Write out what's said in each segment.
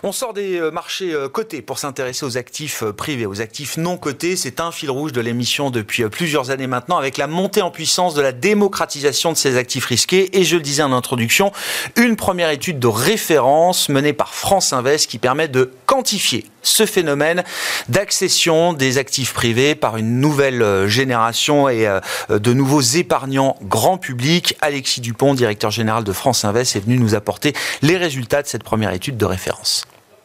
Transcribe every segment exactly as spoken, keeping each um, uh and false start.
On sort des marchés cotés pour s'intéresser aux actifs privés, aux actifs non cotés. C'est un fil rouge de l'émission depuis plusieurs années maintenant, avec la montée en puissance de la démocratisation de ces actifs risqués. Et je le disais en introduction, une première étude de référence menée par France Invest qui permet de quantifier ce phénomène d'accession des actifs privés par une nouvelle génération et de nouveaux épargnants grand public. Alexis Dupont, directeur général de France Invest, est venu nous apporter les résultats de cette première étude de référence.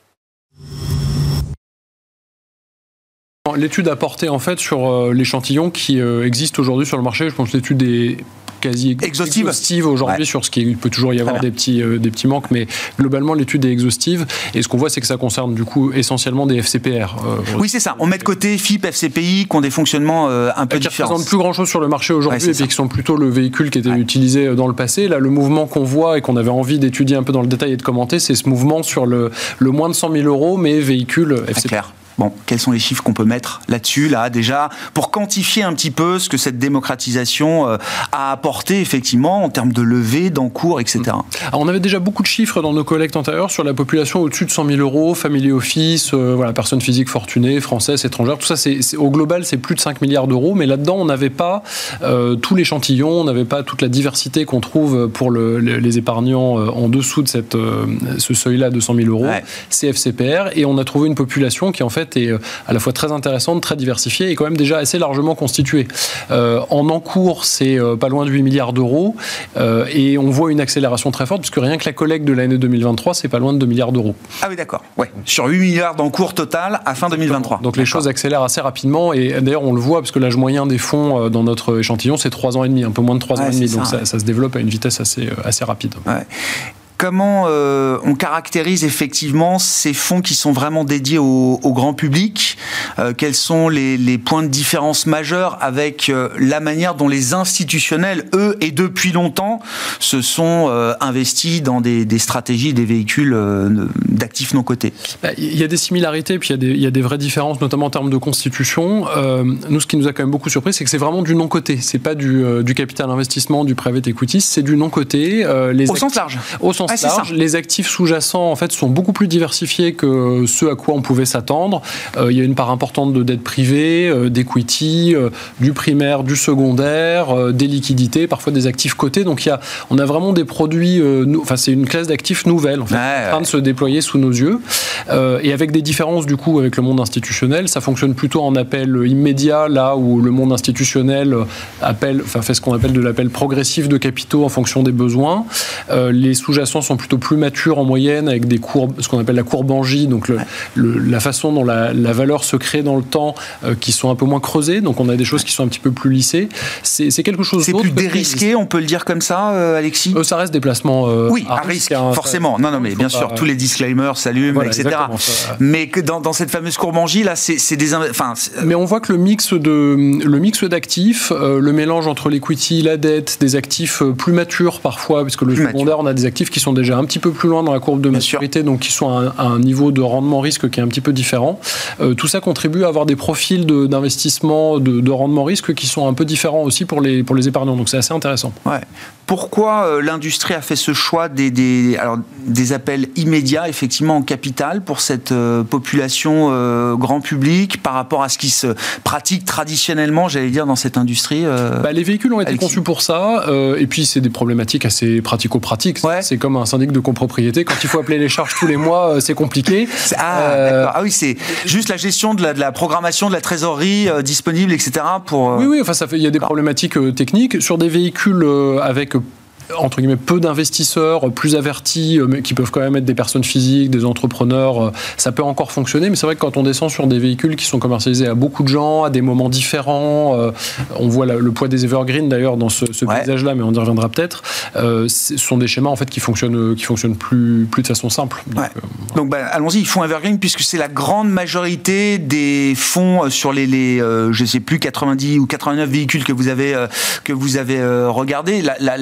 L'étude a porté en fait sur l'échantillon qui existe aujourd'hui sur le marché. Je pense que l'étude est quasi exhaustive, exhaustive aujourd'hui, ouais, sur ce qui est, il peut toujours y avoir des petits, euh, des petits manques, mais globalement l'étude est exhaustive. Et ce qu'on voit, c'est que ça concerne du coup essentiellement des F C P R. Euh, oui, c'est ça. On met de côté F I P, F C P I, qui ont des fonctionnements euh, un peu qui différents. Qui représentent plus grand chose sur le marché aujourd'hui, ouais, et puis qui sont plutôt le véhicule qui était ouais. utilisé dans le passé. Là, le mouvement qu'on voit et qu'on avait envie d'étudier un peu dans le détail et de commenter, c'est ce mouvement sur le, le moins de cent mille euros, mais véhicule F C P R. Bon, quels sont les chiffres qu'on peut mettre là-dessus, là, déjà, pour quantifier un petit peu ce que cette démocratisation euh, a apporté, effectivement, en termes de levée, d'encours, et cetera. Alors, on avait déjà beaucoup de chiffres dans nos collectes antérieures sur la population au-dessus de cent mille euros, family office, euh, voilà, personnes physiques fortunées, françaises, étrangères, tout ça, c'est, c'est, au global, c'est plus de cinq milliards d'euros, mais là-dedans, on n'avait pas euh, tout l'échantillon, on n'avait pas toute la diversité qu'on trouve pour le, les épargnants euh, en dessous de cette, euh, ce seuil-là de cent mille euros, ouais. C F C P R, et on a trouvé une population qui, en fait, est à la fois très intéressante, très diversifiée et quand même déjà assez largement constituée. Euh, en encours, c'est euh, pas loin de huit milliards d'euros euh, et on voit une accélération très forte puisque rien que la collecte de l'année deux mille vingt-trois, c'est pas loin de deux milliards d'euros. Ah oui, d'accord. Ouais. Sur huit milliards d'encours total à fin deux mille vingt-trois. Donc les choses accélèrent assez rapidement et d'ailleurs on le voit parce que l'âge moyen des fonds dans notre échantillon, c'est trois ans et demi, un peu moins de trois ouais, ans et demi. Donc ça, ça, ça se développe à une vitesse assez, assez rapide. Ouais. Comment euh, on caractérise effectivement ces fonds qui sont vraiment dédiés au, au grand public ? euh, Quels sont les, les points de différence majeurs avec euh, la manière dont les institutionnels, eux, et depuis longtemps, se sont euh, investis dans des, des stratégies, des véhicules euh, d'actifs non cotés ? Il y a des similarités, puis il y a des, il y a des vraies différences, notamment en termes de constitution. Euh, nous, ce qui nous a quand même beaucoup surpris, c'est que c'est vraiment du non coté. C'est pas du, euh, du capital investissement, du private equity, c'est du non coté. Euh, les au actifs, sens large. Au sens Ah, large. Les actifs sous-jacents en fait sont beaucoup plus diversifiés que ceux à quoi on pouvait s'attendre. Euh, il y a une part importante de dette privée, euh, d'equity, euh, du primaire, du secondaire, euh, des liquidités, parfois des actifs cotés. Donc il y a, on a vraiment des produits. Euh, nou- enfin, c'est une classe d'actifs nouvelle en fait, ouais, en train ouais. de se déployer sous nos yeux. Euh, et avec des différences du coup avec le monde institutionnel, ça fonctionne plutôt en appel immédiat, là où le monde institutionnel appelle, enfin fait ce qu'on appelle de l'appel progressif de capitaux en fonction des besoins. Euh, les sous-jacents sont plutôt plus mature en moyenne avec des courbes, ce qu'on appelle la courbe Angie, donc le, ouais. le, la façon dont la, la valeur se crée dans le temps, euh, qui sont un peu moins creusées, donc on a des choses qui sont un petit peu plus lissées. C'est, c'est quelque chose c'est d'autre. C'est plus dérisqué, on peut le dire comme ça, euh, Alexis euh, Ça reste des placements euh, oui, à, à risque, risque hein, forcément. Ça, non, non, mais bien sûr, pas, tous les disclaimers s'allument, voilà, et cetera. Ça, mais que dans, dans cette fameuse courbe Angie, là, c'est, c'est des... Enfin, c'est... Mais on voit que le mix, de, le mix d'actifs, euh, le mélange entre l'equity, la dette, des actifs plus matures parfois, parce que le plus secondaire, mature. On a des actifs qui sont déjà un petit peu plus loin dans la courbe de maturité, donc qui sont à un, à un niveau de rendement risque qui est un petit peu différent. Euh, tout ça contribue à avoir des profils de, d'investissement, de, de rendement risque qui sont un peu différents aussi pour les, pour les épargnants. Donc c'est assez intéressant. Ouais. Pourquoi euh, l'industrie a fait ce choix des, des, alors, des appels immédiats, effectivement, en capital pour cette euh, population euh, grand public par rapport à ce qui se pratique traditionnellement, j'allais dire, dans cette industrie euh, bah, les véhicules ont été Alexis. conçus pour ça, euh, et puis c'est des problématiques assez pratico-pratiques. Ouais. C'est comme un syndic de copropriété. Quand il faut appeler les charges tous les mois, c'est compliqué. Ah, euh, d'accord. Ah oui, c'est juste la gestion de la, de la programmation de la trésorerie euh, disponible, et cetera. Pour, euh... Oui, oui. Enfin, ça fait. Il y a des problématiques euh, techniques sur des véhicules euh, avec entre guillemets peu d'investisseurs plus avertis, mais qui peuvent quand même être des personnes physiques, des entrepreneurs, ça peut encore fonctionner, mais c'est vrai que quand on descend sur des véhicules qui sont commercialisés à beaucoup de gens, à des moments différents, euh, on voit la, le poids des evergreens d'ailleurs dans ce, ce ouais. paysage-là, mais on y reviendra peut-être, euh, ce sont des schémas en fait qui fonctionnent, qui fonctionnent plus, plus de façon simple. Donc, ouais. euh, Donc bah, allons-y, ils font evergreen puisque c'est la grande majorité des fonds sur les, les euh, je sais plus, quatre-vingt-dix ou quatre-vingt-neuf véhicules que vous avez, euh, que vous avez euh, regardés. La, la, la, la très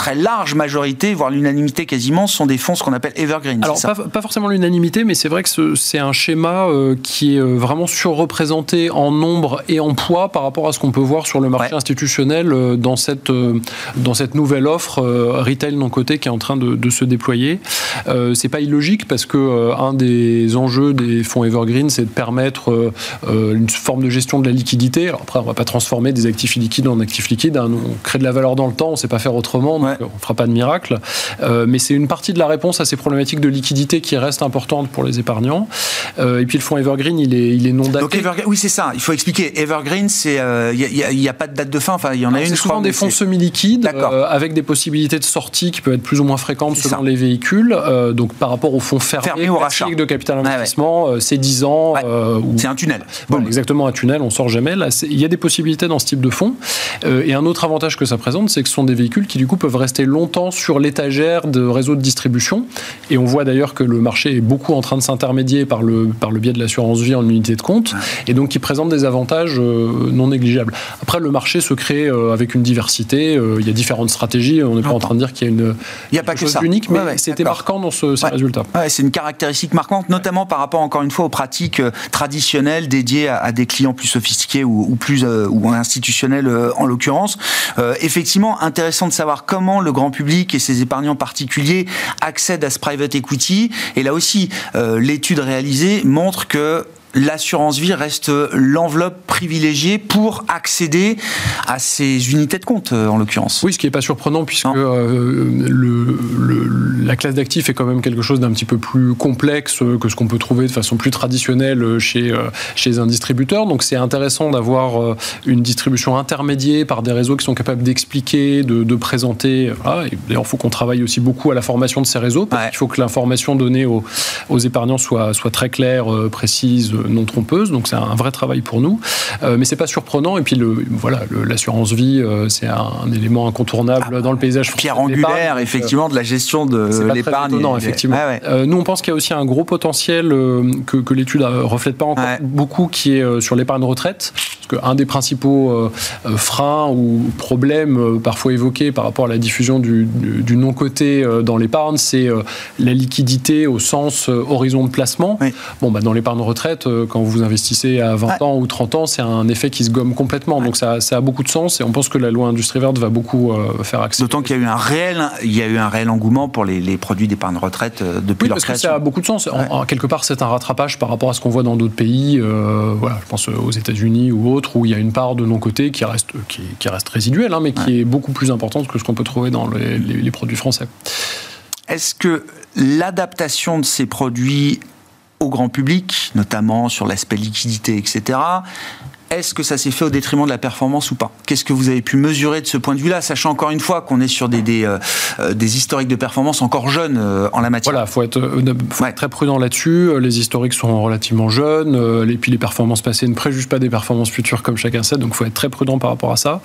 très large majorité, voire l'unanimité quasiment, sont des fonds ce qu'on appelle evergreen. Alors pas, pas forcément l'unanimité, mais c'est vrai que ce, c'est un schéma euh, qui est vraiment surreprésenté en nombre et en poids par rapport à ce qu'on peut voir sur le marché ouais. institutionnel euh, dans cette euh, dans cette nouvelle offre euh, retail non coté qui est en train de, de se déployer. Euh, c'est pas illogique parce que euh, un des enjeux des fonds evergreen, c'est de permettre euh, euh, une forme de gestion de la liquidité. Alors après, on va pas transformer des actifs illiquides en actifs liquides. Hein. Nous, on crée de la valeur dans le temps, on sait pas faire autrement, donc ouais. on fera pas de miracle. Euh, mais c'est une partie de la réponse à ces problématiques de liquidité qui reste importante pour les épargnants. Euh, et puis le fonds evergreen, il est, il est non daté. Donc Evergreen, oui, c'est ça. Il faut expliquer. Evergreen, c'est, il euh, y, y a pas de date de fin. Enfin, il y en a Alors, une. C'est souvent des fonds semi-liquides euh, avec des possibilités de sortie qui peuvent être plus ou moins fréquentes c'est selon ça. les véhicules. Euh, donc par rapport au fonds fermé, fermé au rachat de capital investissement, ah ouais. euh, c'est dix ans. Ouais. Euh, où, c'est un tunnel. Voilà, bon. Exactement un tunnel. On sort jamais. Là, il y a des possibilités dans ce type de fonds. Euh, et un autre avantage que ça présente, c'est que ce sont des véhicules qui du coup peuvent rester longtemps sur l'étagère de réseaux de distribution. Et on voit d'ailleurs que le marché est beaucoup en train de s'intermédier par le par le biais de l'assurance vie en unité de compte, ouais. et donc qui présente des avantages euh, non négligeables. Après, le marché se crée euh, avec une diversité. Euh, il y a différentes stratégies. On n'est pas en train de dire qu'il y a une, il y a pas que chose ça. unique, mais ouais, ouais, c'était d'accord. marquant dans ce, ces ouais. résultats. Ouais, c'est une caractéristique marquante, notamment ouais. par rapport encore une fois aux pratiques euh, traditionnelles dédiées à, à des clients plus sophistiqués ou, ou plus euh, ou institutionnels euh, en l'occurrence. Euh, effectivement, intéressant de savoir comment le grand public et ses épargnants particuliers accèdent à ce private equity. Et là aussi, euh, l'étude réalisée montre que l'assurance vie reste l'enveloppe privilégiée pour accéder à ces unités de compte, en l'occurrence. Oui, ce qui n'est pas surprenant, puisque euh, le, le, la classe d'actifs est quand même quelque chose d'un petit peu plus complexe que ce qu'on peut trouver de façon plus traditionnelle chez, chez un distributeur. Donc c'est intéressant d'avoir une distribution intermédiaire par des réseaux qui sont capables d'expliquer, de, de présenter. Voilà. Et d'ailleurs, il faut qu'on travaille aussi beaucoup à la formation de ces réseaux, parce ouais. qu'il faut que l'information donnée aux, aux épargnants soit, soit très claire, précise, non trompeuse, donc c'est un vrai travail pour nous, euh, mais c'est pas surprenant. Et puis le, voilà, le, l'assurance vie, euh, c'est un, un élément incontournable ah, dans le paysage français. Pierre angulaire, effectivement, de la gestion de c'est l'épargne. C'est étonnant, effectivement. Ah ouais. euh, nous, on pense qu'il y a aussi un gros potentiel euh, que, que l'étude ne reflète pas encore ouais. beaucoup, qui est euh, sur l'épargne retraite. Parce qu'un des principaux euh, freins ou problèmes euh, parfois évoqués par rapport à la diffusion du, du, du non-coté euh, dans l'épargne, c'est euh, la liquidité au sens euh, horizon de placement. Oui. Bon, bah, dans l'épargne retraite, euh, quand vous investissez à vingt ouais. ans ou trente ans, c'est un effet qui se gomme complètement. Ouais. Donc ça, ça a beaucoup de sens et on pense que la loi Industrie Verte va beaucoup euh, faire accélérer. D'autant qu'il y a eu un réel, il y a eu un réel engouement pour les, les produits d'épargne retraite euh, depuis oui, leur parce création. Que ça a beaucoup de sens. Ouais. En, en, quelque part, c'est un rattrapage par rapport à ce qu'on voit dans d'autres pays. Euh, voilà, je pense aux États-Unis ou autres, où il y a une part de non-coté qui reste, qui, qui reste résiduelle, hein, mais qui ouais. est beaucoup plus importante que ce qu'on peut trouver dans les, les, les produits français. Est-ce que l'adaptation de ces produits au grand public, notamment sur l'aspect liquidité, et cetera, est-ce que ça s'est fait au détriment de la performance ou pas ? Qu'est-ce que vous avez pu mesurer de ce point de vue-là, sachant encore une fois qu'on est sur des, des, euh, des historiques de performance encore jeunes euh, en la matière ? Voilà, il faut, être, euh, faut ouais. être très prudent là-dessus. Les historiques sont relativement jeunes, euh, et puis les performances passées ne préjugent pas des performances futures comme chacun sait, donc il faut être très prudent par rapport à ça.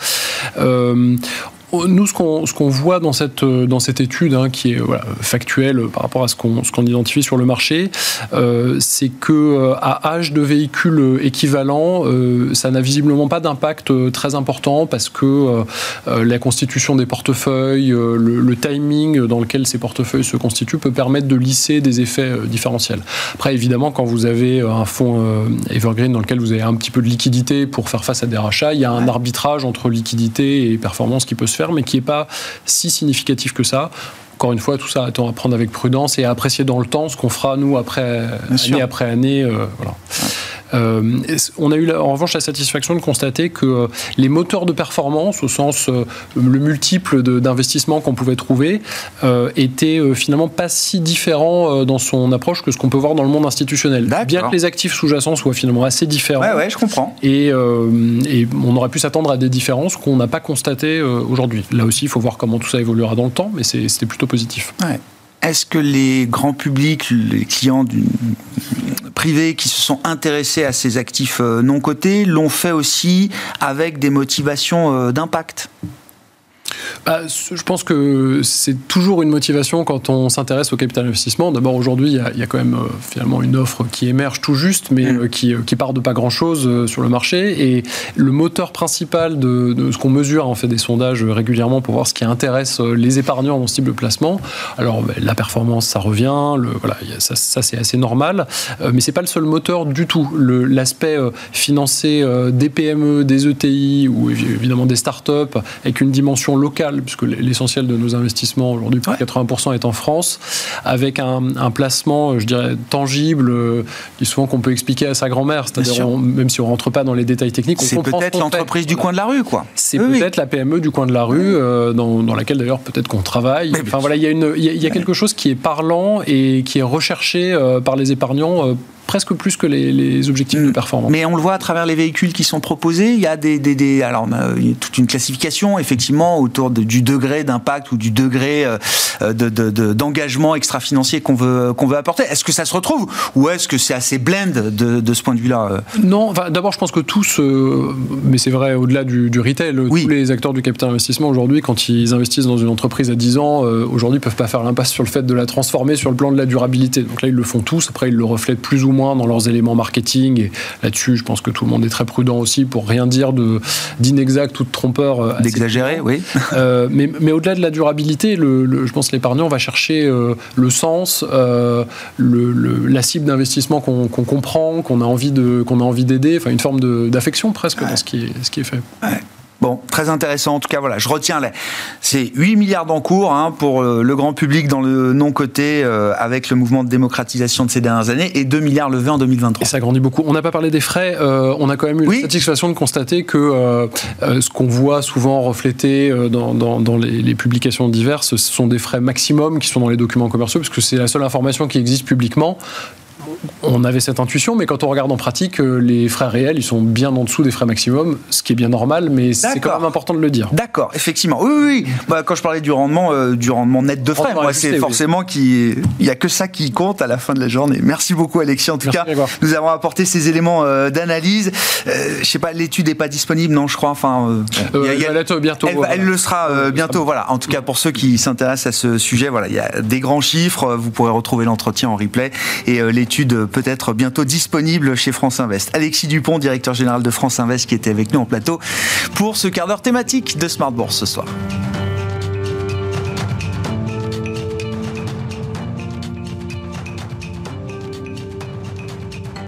Euh, Nous, ce qu'on, ce qu'on voit dans cette, dans cette étude, hein, qui est voilà, factuelle par rapport à ce qu'on, ce qu'on identifie sur le marché, euh, c'est qu'à âge de véhicule équivalent, euh, ça n'a visiblement pas d'impact très important parce que euh, la constitution des portefeuilles, euh, le, le timing dans lequel ces portefeuilles se constituent peut permettre de lisser des effets euh, différentiels. Après, évidemment, quand vous avez un fonds euh, Evergreen dans lequel vous avez un petit peu de liquidité pour faire face à des rachats, il y a un arbitrage entre liquidité et performance qui peut se faire, mais qui n'est pas si significatif que ça. Encore une fois, tout ça à prendre avec prudence et à apprécier dans le temps ce qu'on fera, nous, après, année après année. Euh, voilà. Ouais. Euh, on a eu en revanche la satisfaction de constater que euh, les moteurs de performance, au sens euh, le multiple de, d'investissement qu'on pouvait trouver, euh, étaient euh, finalement pas si différents euh, dans son approche que ce qu'on peut voir dans le monde institutionnel. D'accord. Bien que les actifs sous-jacents soient finalement assez différents. Ouais, ouais, je comprends. Et, euh, et on aurait pu s'attendre à des différences qu'on n'a pas constatées euh, aujourd'hui. Là aussi, il faut voir comment tout ça évoluera dans le temps, mais c'est, c'était plutôt positif. Ouais. Est-ce que les grands publics, les clients du privé qui se sont intéressés à ces actifs non cotés l'ont fait aussi avec des motivations d'impact ? Bah, je pense que c'est toujours une motivation quand on s'intéresse au capital investissement. D'abord, aujourd'hui, il y a, il y a quand même euh, finalement une offre qui émerge tout juste, mais euh, qui, qui part de pas grand-chose euh, sur le marché. Et le moteur principal de, de ce qu'on mesure, on fait des sondages régulièrement pour voir ce qui intéresse les épargnants dans ce type de placement. Alors, bah, la performance, ça revient. Le, voilà, ça, ça, c'est assez normal. Euh, mais c'est pas le seul moteur du tout. Le, l'aspect euh, financé euh, des P M E, des E T I ou évidemment des startups avec une dimension locale, puisque l'essentiel de nos investissements aujourd'hui, plus de quatre-vingts pour cent est en France, avec un, un placement, je dirais, tangible, euh, qui souvent qu'on peut expliquer à sa grand-mère, c'est-à-dire on, même si on rentre pas dans les détails techniques, on c'est comprend peut-être ce qu'on l'entreprise fait. du Voilà. coin de la rue, quoi. C'est oui, peut-être oui. la P M E du coin de la rue, euh, dans, dans laquelle d'ailleurs peut-être qu'on travaille. Mais enfin voilà, il y a une, il y a, il y a quelque chose qui est parlant et qui est recherché euh, par les épargnants. Euh, presque plus que les, les objectifs mmh. de performance. Mais on le voit à travers les véhicules qui sont proposés, il y a des, des, des alors il y a toute une classification effectivement autour de, du degré d'impact ou du degré euh, de, de, de, d'engagement extra-financier qu'on veut, qu'on veut apporter. Est-ce que ça se retrouve ou est-ce que c'est assez blend de, de ce point de vue-là? Non, enfin, d'abord je pense que tous, euh, mais c'est vrai au-delà du, du retail, oui. tous les acteurs du capital investissement aujourd'hui, quand ils investissent dans une entreprise à dix ans, euh, aujourd'hui ne peuvent pas faire l'impasse sur le fait de la transformer sur le plan de la durabilité. Donc là ils le font tous, après ils le reflètent plus ou moins dans leurs éléments marketing, et là-dessus je pense que tout le monde est très prudent aussi pour rien dire de, d'inexact ou de trompeur. D'exagéré, oui. euh, mais, mais au-delà de la durabilité, le, le, je pense que l'épargnant va chercher euh, le sens, euh, le, le, la cible d'investissement qu'on, qu'on comprend, qu'on a envie de, qu'on a envie d'aider, enfin une forme de, d'affection presque ouais. dans ce qui est, ce qui est fait. Ouais. Bon, très intéressant. En tout cas, voilà, je retiens, là, c'est huit milliards d'encours hein, pour euh, le grand public dans le non-coté euh, avec le mouvement de démocratisation de ces dernières années et deux milliards levés en deux mille vingt-trois. Et ça grandit beaucoup. On n'a pas parlé des frais. Euh, on a quand même eu oui. la satisfaction de constater que euh, euh, ce qu'on voit souvent reflété euh, dans, dans, dans les, les publications diverses, ce sont des frais maximum qui sont dans les documents commerciaux, parce que c'est la seule information qui existe publiquement. On avait cette intuition, mais quand on regarde en pratique, les frais réels, ils sont bien en dessous des frais maximum, ce qui est bien normal, mais D'accord. c'est quand même important de le dire. D'accord, effectivement. Oui, oui, oui. Bah, quand je parlais du rendement, euh, du rendement net de frais, moi, c'est forcément oui. qu'il n'y a que ça qui compte à la fin de la journée. Merci beaucoup, Alexis. En tout Merci cas, Grégoire. Nous avons apporté ces éléments euh, d'analyse. Euh, je sais pas, l'étude n'est pas disponible, non, je crois. Enfin, euh, euh, y a, elle va l'être bientôt. Elle, voilà. elle le sera euh, bientôt. Voilà. En tout cas, pour ceux qui s'intéressent à ce sujet, voilà, il y a des grands chiffres. Vous pourrez retrouver l'entretien en replay et euh, l'étude peut-être bientôt disponible chez France Invest. Alexis Dupont, directeur général de France Invest, qui était avec nous en plateau pour ce quart d'heure thématique de Smart Bourse ce soir.